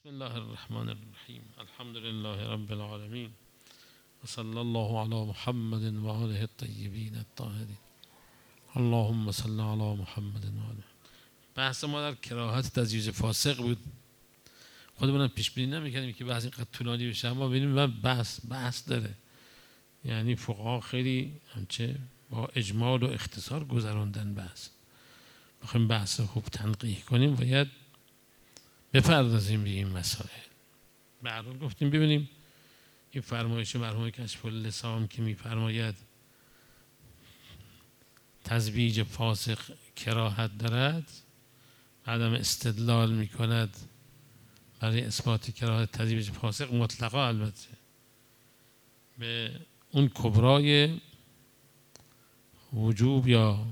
بسم الله الرحمن الرحیم. الحمد لله رب العالمین و صلی الله علی محمد و آله الطیبین الطاهرین. اللهم صل علی محمد و آله. بحث ما در کراهت تزویج فاسق بود. خودمون پیش بینی نمی‌کردیم که بحث اینقدر طولانی بشه، اما ببینیم بحث داره. یعنی فقها خیلی همچه با اجمال و اختصار گذراندن بحث. بخوایم بحث خوب تنقیح کنیم باید بپردازیم به این مسائل. به هر حال گفتیم ببینیم این فرمایش مرحوم کشف اللسان که می‌فرماید تزویج فاسق کراهت دارد، بعدم استدلال می‌کند برای اثبات کراهت تزویج فاسق مطلقا، البته به اون کبرای وجوب یا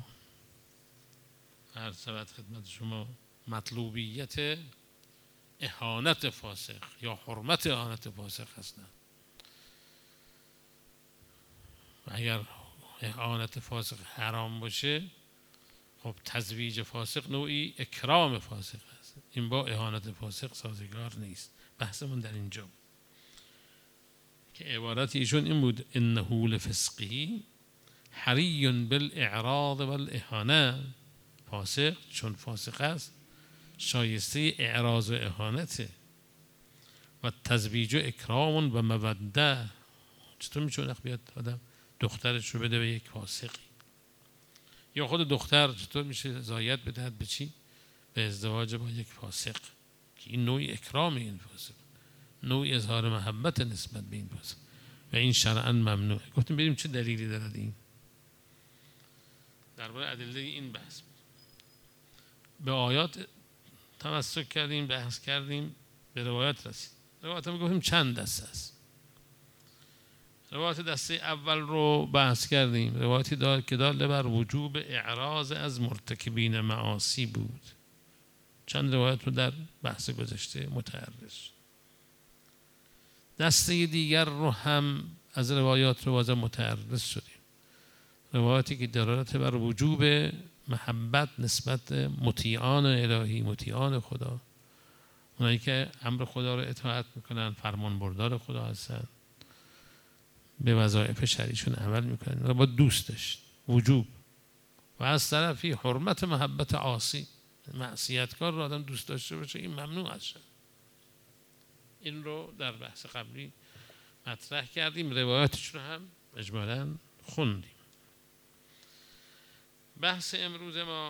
عرض شود خدمت شما مطلوبیت اهانت فاسق یا حرمت اهانت فاسق هستند. اگر اهانت فاسق حرام باشه، خب تزویج فاسق نوعی اکرام فاسق هست. این با اهانت فاسق سازگار نیست. بحثمون در اینجا که عبارت ایشون این بود: انه لفسقه حری بالاعراض والاهانه. فاسق چون فاسق است شایسته اعراض و اهانته. و تزویج اکرام و موده. چطور میشه بیاد آدم دخترش رو بده به یک فاسقی، یا خود دختر چطور میشه زایت بدهد به چی؟ به ازدواج با یک فاسق، که این نوعی اکرام این فاسق، نوعی اظهار محبت نسبت به این فاسق و این شرعاً ممنوعه. گفتیم بریم چه دلیلی دارد این. درباره ادله این بحث به آیات تمسک کردیم، بحث کردیم، به روایات رسید. روایات هم گفتیم چند دسته است. روایت دسته اول رو بحث کردیم، روایتی که دال بر وجوب اعراض از مرتکبین معاصی بود. چند روایت رو در بحث گذشته متعرض. دسته دیگر رو هم از روایات رو بازم متعرض شدیم. روایتی که دلالت بر وجوب محبت نسبت مطیعان الهی، مطیعان خدا، اونایی که امر خدا رو اطاعت میکنن، فرمان بردار خدا هستن، به وظایف شرعیشون عمل میکنن، رو با دوست داشت. وجوب. و از طرفی حرمت محبت عاصی، معصیتکار رو آدم دوست داشته باشه، این ممنوع است. این رو در بحث قبلی مطرح کردیم، روایاتش رو هم اجمالاً خوندیم. بحث امروز ما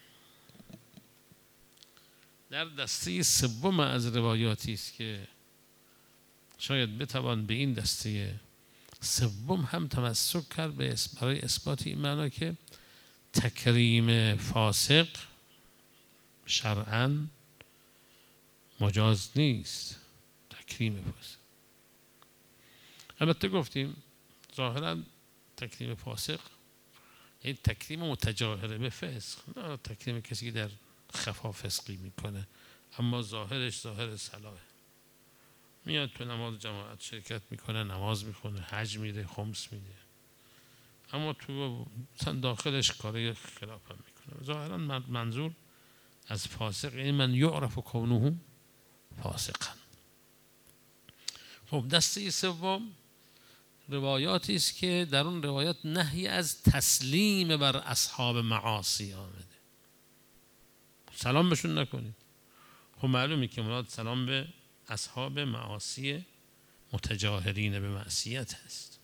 در دسته سوم از روایاتی است که شاید بتوان به این دسته سوم هم تمسک کرد برای اثبات این معنا که تکریم فاسق شرعاً مجاز نیست. تکریم فاسق، البته گفتیم ظاهراً تکریم فاسق این تکریم متجاهره به فسق، نه تکریم کسی که در خفا فسقی میکنه، اما ظاهرش ظاهر صلاحه. میاد تو نماز جماعت شرکت میکنه، نماز میخونه، حج میده، خمس میده، اما تو مثلا داخلش کاری خلاف هم میکنه. ظاهرا منظور از فاسق این من یعرف کونه فاسقا. خب دسته سوم روایاتی است که در اون روایات نهی از تسلیم بر اصحاب معاصی آمده. سلام بهشون نکنید. خب معلومه که مراد سلام به اصحاب معاصی متجاهرین به معصیت هست.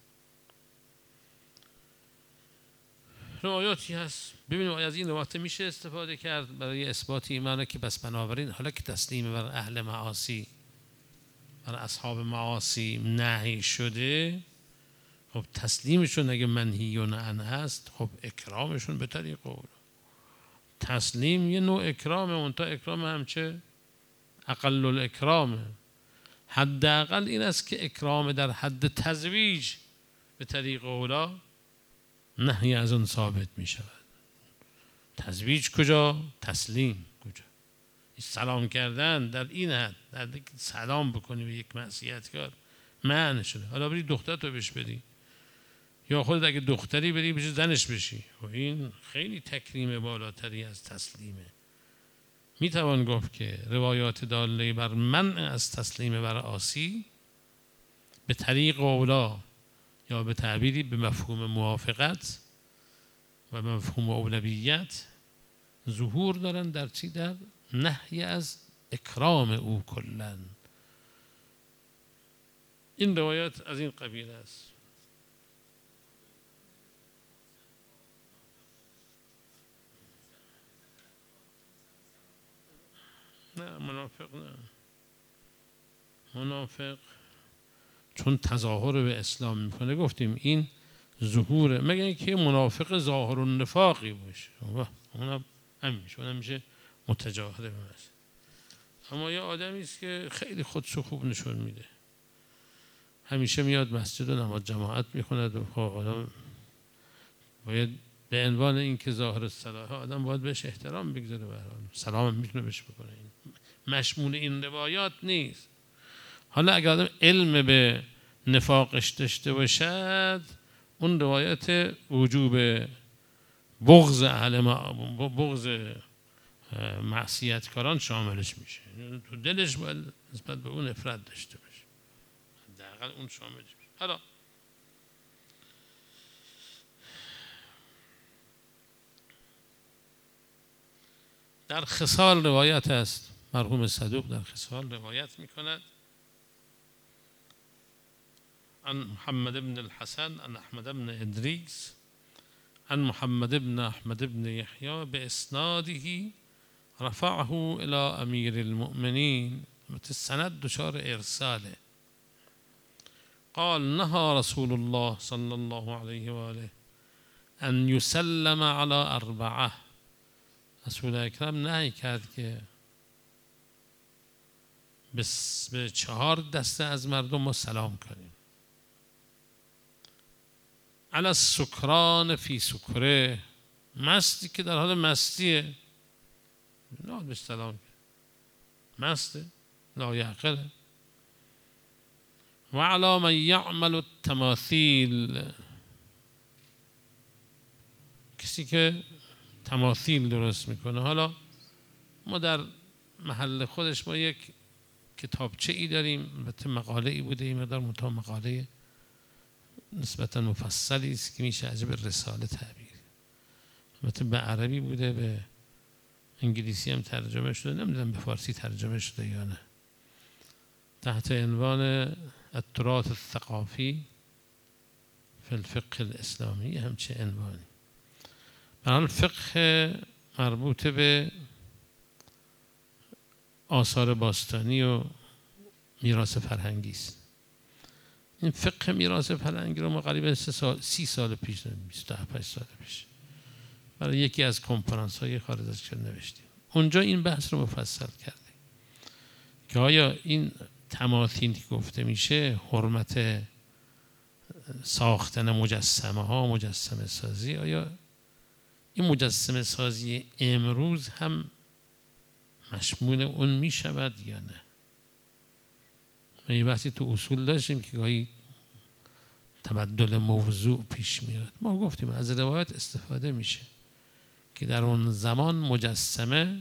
روایاتی هست. ببینیم از این روایات میشه استفاده کرد برای اثبات ایمانه که بس بنابراین حالا که تسلیم بر اهل معاصی، بر اصحاب معاصی نهی شده، خب تسلیمشون اگه منهیون عنه هست، خب اکرامشون به طریق اولا. تسلیم یه نوع اکرامه، اون تا اکرام همچه اقل الاکرامه. حداقل این است که اکرام در حد تزویج به طریق اولا نهی از اون ثابت می شود. تزویج کجا؟ تسلیم کجا؟ سلام کردن در این حد، در سلام بکنی به یک معصیتکار معنی شده. حالا بری دخترت رو بهش بدی، یا خودت اگه دختری بری بشه زنش بشی، و این خیلی تکریم بالاتری از تسلیمه. میتوان گفت که روایات داله بر منع از تسلیم بر عاصی به طریق اولا یا به تعبیری به مفهوم موافقت و مفهوم اولویت ظهور دارن در چی؟ در نهی از اکرام او کلن. این روایت از این قبیل است. نه منافق چون تظاهر به اسلام میکنه گفتیم این ظهوره، مگه اینکه منافق ظاهر النفاقی باشه اونم همین میشه، اونم میشه متجاهل به مسیح. اما یه آدمی است که خیلی خودشو خوب نشون میده، همیشه میاد مسجد و نماز جماعت میخوند و آدم باید به عنوان اینکه ظاهر الصلاح آدم باید بهش احترام بگذاره، به هر حال سلام میتونه بهش بکنه. این مشمول این روایات نیست. حالا اگر آدم علم به نفاقش داشته باشد، اون روایت وجوب بغض بغض معصیتکاران شاملش میشه. تو دلش باید نسبت به اون نفرت داشته باشه، حداقل اون شاملش میشه. حالا در خصال روایت است، مرحوم صدوق در خصال روایت میکند عن محمد بن الحسن عن احمد بن ادریس عن محمد بن احمد بن یحیی باسناده رفعه الى امیر المؤمنین، السند دچار ارساله. قال نهى رسول الله صلی الله علیه و آله ان یسلم علی اربعه. رسول اکرم نهی کرد که به 4 دسته از مردم ما سلام کنیم. علی السکران فی سکره، مستی که در حال مستیه نه به سلام کنیم، مسته لا یعقله. و علی من یعمل التماثیل، کسی که تماثیل درست میکنه. حالا ما در محل خودش ما یک کتابچه ای داریم، البته مقاله ای بوده، این مقدار مقاله نسبتا مفصلی است که میشه از به رساله تعبیر، البته به عربی بوده، به انگلیسی هم ترجمه شده، نمیدونم به فارسی ترجمه شده یا نه، تحت عنوان التراث الثقافی فی الفقه الاسلامی، همچه عنوانی. برحال فقه مربوط به آثار باستانی و میراث فرهنگی است. این فقه میراث فرهنگی رو ما قریبا 30 سال پیش، 28 سال پیش برای یکی از کنفرانس های خارج از کشور نوشتیم. اونجا این بحث رو مفصل کردیم که آیا این تماثیل که گفته میشه حرمت ساختن مجسمه ها، مجسمه سازی، آیا این مجسمه سازی امروز هم مشمول اون می شود یا نه؟ ما یه بحثی تو اصول داشتیم که گاهی تبدل موضوع پیش میاد. ما گفتیم از روایت استفاده میشه که در اون زمان مجسمه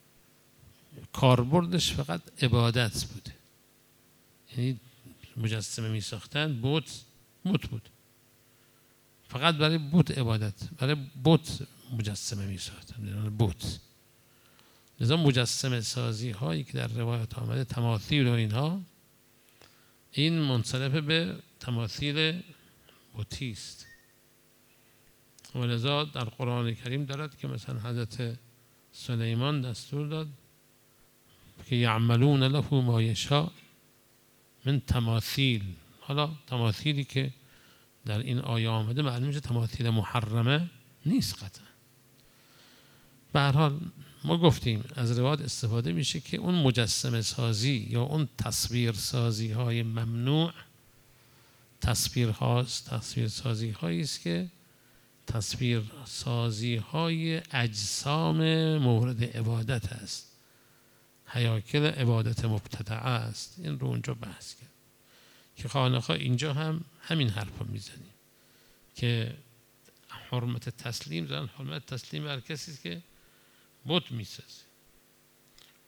کاربردش فقط عبادت بوده، یعنی مجسمه می ساختن بت بود، فقط برای بت عبادت، برای بت مجسمه می ساختن بت. لذا مجسمه سازی هایی که در روایت آمده، تماثیل و اینها، این منصرف به تماثیل بتی است. و لذا در قرآن کریم دارد که مثلا حضرت سلیمان دستور داد که یعملون له ما یشاء من تماثیل. حالا تماثیلی که در این آیه آمده معلوم میشه تماثیل محرمه نیست قطعا. به هر حال ما گفتیم از روایت استفاده میشه که اون مجسمه سازی یا اون تصویر سازی های ممنوع تصویر سازی هایی است که تصویر سازی های اجسام مورد عبادت است، هیاکل عبادت مبتدعه است. این رو اونجا بحث کرد که خانقاه اینجا هم همین حرف رو میزنیم که حرمت تسلیم زن، حرمت تسلیم هر کسی که بت میسازه.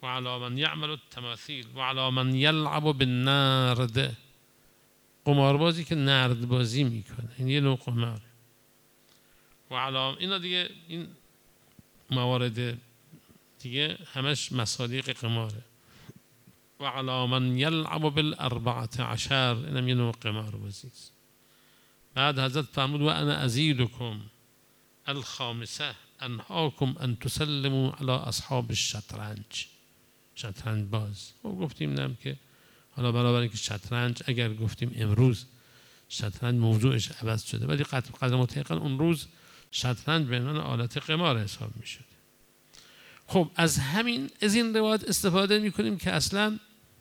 و علی من یعمل التماثیل و علی من یلعب بالنرد، قماربازی که نرد بازی میکنه، این یه نوع قمار. و علی اینا دیگه، این موارد دیگه همش مصادیق قماره. و علی من یلعب بال14، اینم یه نوع قماربازی است. بعد حضرت فرمود و انا ازیدکم الخامسه انهاکم ان تسلموا علی اصحاب الشطرنج، شطرنج باز. خب گفتیم نم که حالا برابر اینکه شطرنج، اگر گفتیم امروز شطرنج موضوعش عوض شده، ولی قدر متأخر اون روز شطرنج به عنوان آلت قمار حساب می شد. خب از این روایت استفاده می کنیم که اصلا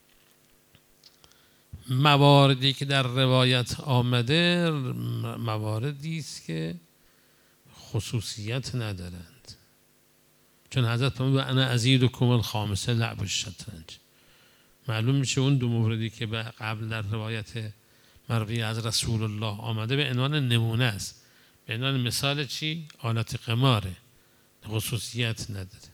مواردی که در روایت آمده مواردی است که خصوصیت ندارند، چون حضرت فرمود و انا ازیدکم الخامسه لعب الشطرنج. معلوم میشه اون دو موردی که قبل در روایت مروی از رسول الله آمده به عنوان نمونه است، به عنوان مثال چی؟ آلت قماره، خصوصیت نداره.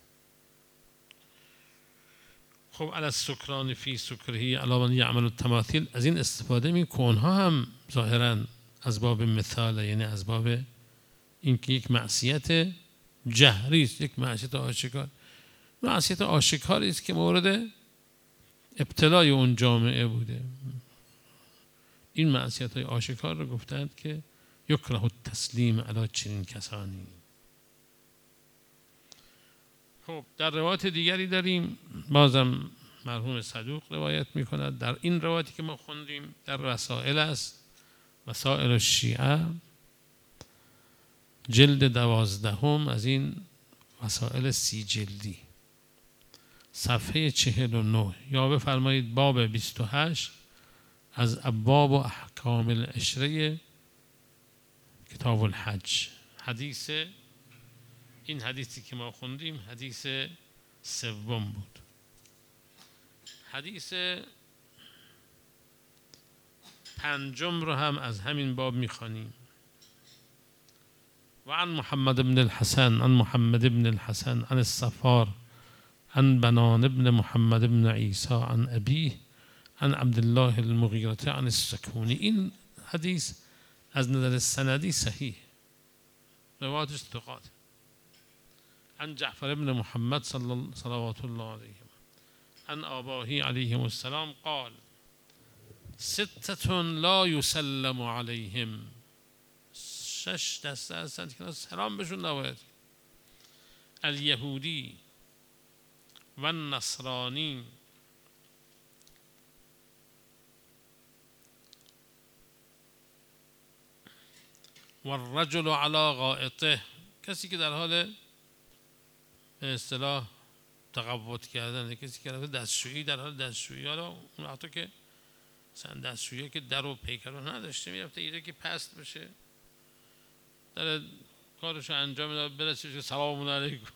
خب علی السکران فی سکره علی من یعمل التماثیل، از این استفاده می که اونها هم ظاهرا از باب مثال، یعنی از باب اینکه یک معصیت جهری است، یک معصیت آشکار، معصیت آشکاری است که مورد ابتلای اون جامعه بوده. این معصیت های آشکار رو گفتند که یکره التسلیم علی چنین کسانی. خب در روایت دیگری داریم، بازم مرحوم صدوق روایت می کند، در این روایتی که ما خوندیم در رسائل است، مسائل الشیعه جلد 12 از این مسائل 30 جلدی، صفحه 49، یا بفرمایید باب 28 از ابواب و احکام العشره کتاب الحج. این حدیثی که ما خوندیم حدیث سوم بود. حدیث پنجم رو هم از همین باب میخوانیم. و عن محمد بن الحسن عن محمد بن الحسن عن الصفار عن بنان بن محمد بن عیسی عن ابیه عن عبدالله المغیرة عن السکونی. این حدیث از نظر سندی صحیح، روایتش ثقات. عن جعفر بن محمد صلوات الله علیه عن آبائه علیهم السلام قال ستة لا یسلم علیهم، 6 دسته هستند که سلام بهشون نباید. الیهودی و النصرانی و الرجل علی غائطه، کسی که در حال به اصطلاح تقوت کردن، کسی که دستشویی، در حال دستشویی، حالا اون وقتا که مثلا دستشویی که در و پیکر رو نداشته میرفته ایره که پست بشه، در کارشو انجام میداد، برسه سلام علیکم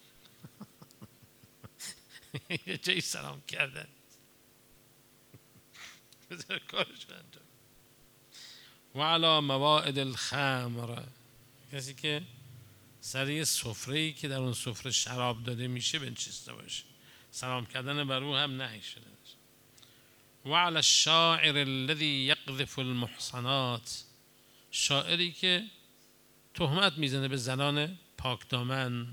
یه جایی سلام کردن بذار کارشو انجام. و علی مواعد الخمر، کسی که سر سفره‌ای که در اون سفره شراب داده میشه بنشسته باشه، سلام کردن بر او هم نهی شده. و علی الشاعر الذی یقذف المحصنات، شاعری که تهمت میزنه به زنان پاکدامن.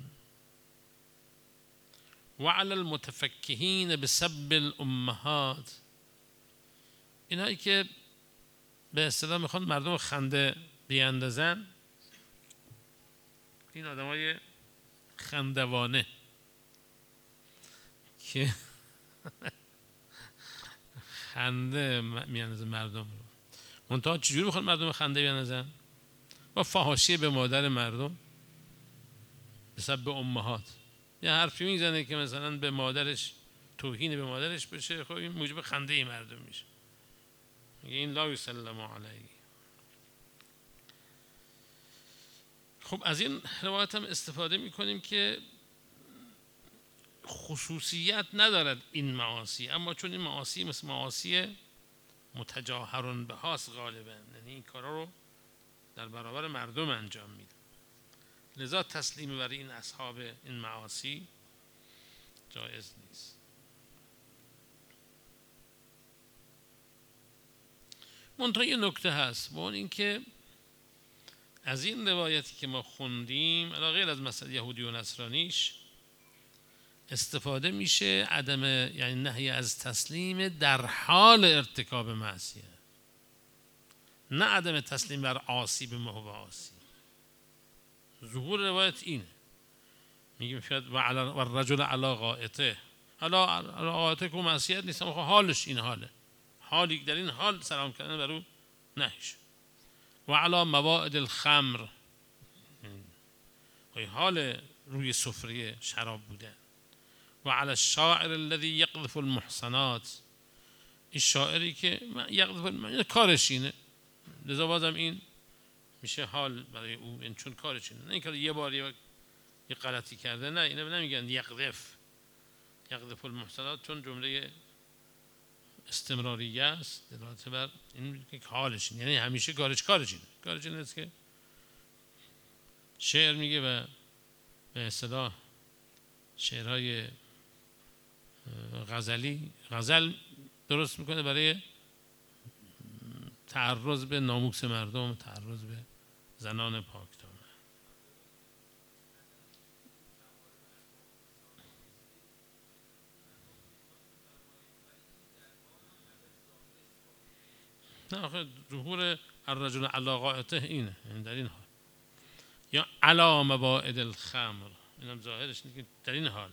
و علی المتفکهین بسب الامهات، اینایی که به اصطلاح میخوان مردم خنده بیاندازن، این آدمای خندوانه که خنده میاندازن مردم رو. منتها چجوری میخوان مردم خنده بیاندازن؟ با فحاشی به مادر مردم، بسبب امهات. یه حرفی میزنه که مثلا به مادرش توهین به مادرش بشه، خب این موجب خنده ای مردم میشه. میگه این لا یسلم علیه. خب از این روایت هم استفاده میکنیم که خصوصیت ندارد این معاصی، اما چون این معاصی مثل معاصی متجاهرون به هاست غالبا، یعنی این کارا رو در برابر مردم انجام میده، لذا تسلیم برای این اصحاب این معاصی جایز نیست. منتها یه نکته هست و اون این که از این روایتی که ما خوندیم علاوه غیر از مسئله یهودی و نصرانیش استفاده میشه عدم یعنی نهی از تسلیم در حال ارتکاب معصیت، نه عدم تسلیم بر عاصی به محو عاصی. ظهور روایت اینه، میگیم شاید و الرجل علی غائطه، حالا غائطه که معصیت نیست اما حالش این حاله، حالی در این حال سلام کردن بر او نهیش. و علی مواعد الخمر، حال روی سفره شراب بودن. و علی الشاعر الذی یقذف المحصنات، این شاعری که یقذف کارش اینه، لذا بازم این میشه حال برای او، این چون کارش اینه، نه اینکه یه بار یه غلطی کرده، نه اینا نمیگن یقذف المحصنات چون جمله استمراریه است دلالت بر این که حالش اینه، یعنی همیشه کارش اینه است که شعر میگه و به اصطلاح شعرهای غزل درست میکنه برای تعرض به ناموس مردم، تعرض به زنان پاکدامن. نه آخه ظهور الرجل علی غائطه اینه، یعنی در این حال، یا علی مواعد الخمر، اینم ظاهرش اینه که در این حال.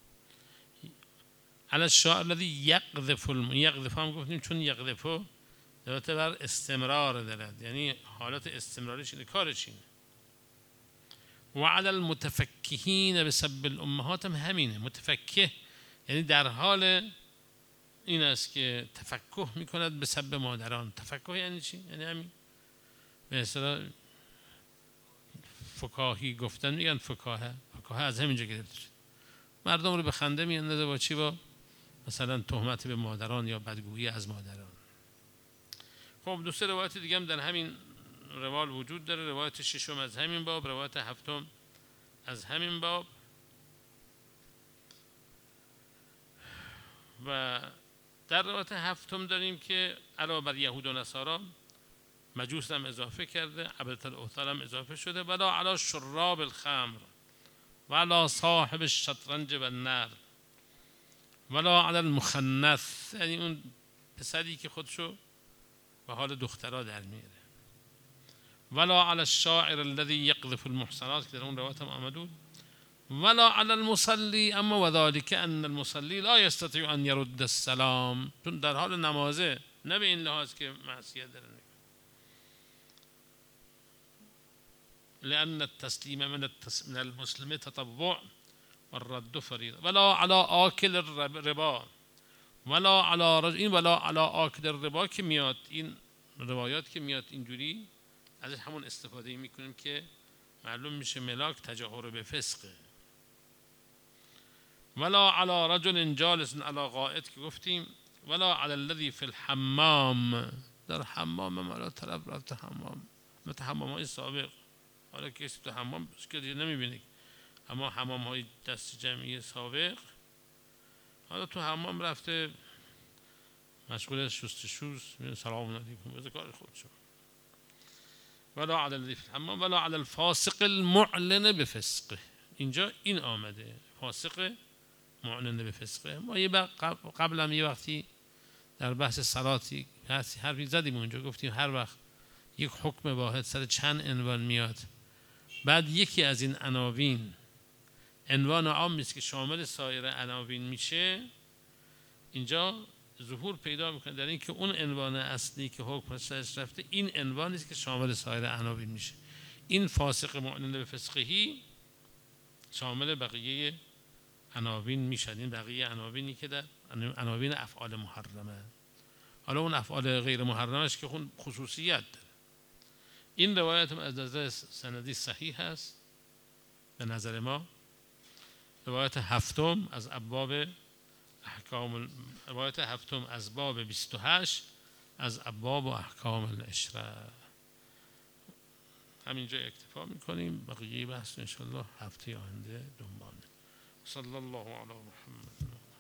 علی الشاعر الذی یقذف یقذف هم گفتیم چون یقذفو دلالت بر استمرار دارد، یعنی حالت استمراریش اینه، کارش اینه. و علی المتفکهین بسب الامهات هم همینه، متفکه یعنی در حال این است که تفکه میکند به سب مادران. تفکه یعنی چی؟ یعنی همین به اصطلاح فکاهی گفتن میگن فکاهه از همینجا گرفته شد، مردم رو به خنده میاندازه با چی؟ با مثلا تهمت به مادران یا بدگویی از مادران. خب دو سه روایت دیگه هم در همین روال وجود داره، روایت ششم از همین باب، روایت هفتم از همین باب. و در روایت هفتم داریم که علاوه بر یهود و نصارا مجوس هم اضافه کرده، عبادت الاوثان هم اضافه شده، ولا علی شراب الخمر ولا صاحب الشطرنج و النر ولا علی المخنث، یعنی اون پسری که خودشو به حال دخترها در میاره. ولا علی الشاعر الذی یقذف المحصنات که در اون روایت هم آمده، ولا علی المصلی، اما و ذلک ان المصلی لا یستطیع ان یرد السلام، چون در حال نمازه، نه به این لحاظ که معصیت داره، لأن التسلیم من المسلم تطوع والرد فریضه. ولا علی آکل الربا ولا علی رجل، این ولا علی آکل الربا که میاد، این روایات که میاد اینجوری ازش همون استفاده میکنیم که معلوم میشه ملاک تجاهر به فسقه. ولا علی رجل جالس علی غائط که گفتیم، ولا علی الذی فی الحمام، در حمام مالا طرف رفت حمام، مثل حمام های سابق، حالا کسی تو حمام که نمیبینی، اما حمام های دست جمعی سابق حالا تو حمام رفته مشغول شستشوز، سلام علیکم بذار کار خودشو. ولا علی الذی فی الحمام ولا علی الفاسق المعلن بفسقه، اینجا این آمده فاسق معلن بفسقه. ما قبل هم یه وقتی در بحث صلاتی حرفی زدیم اونجا، گفتیم هر وقت یک حکم واحد سر چند عنوان میاد، بعد یکی از این عناوین عنوان عام است که شامل سایر عناوین میشه، اینجا ظهور پیدا میکنه در این که اون عنوان اصلی که حکم سرش رفته این عنوانی است که شامل سایر عناوین میشه. این فاسق معلن به فسقهی شامل بقیه عناوین میشن، این بقیه عناوینی که در عناوین افعال محرمه. حالا اون افعال غیر محرمش که اون خصوصیت داره. این روایت هم از نظر سندی صحیح هست به نظر ما. روایت هفتم از ابواب احکام، روایت هفتم از باب 28 از ابواب و احکام العشره. همینجا اکتفا میکنیم، بقیه بحث انشاءالله هفته آینده دنبال. صلی الله علی محمد.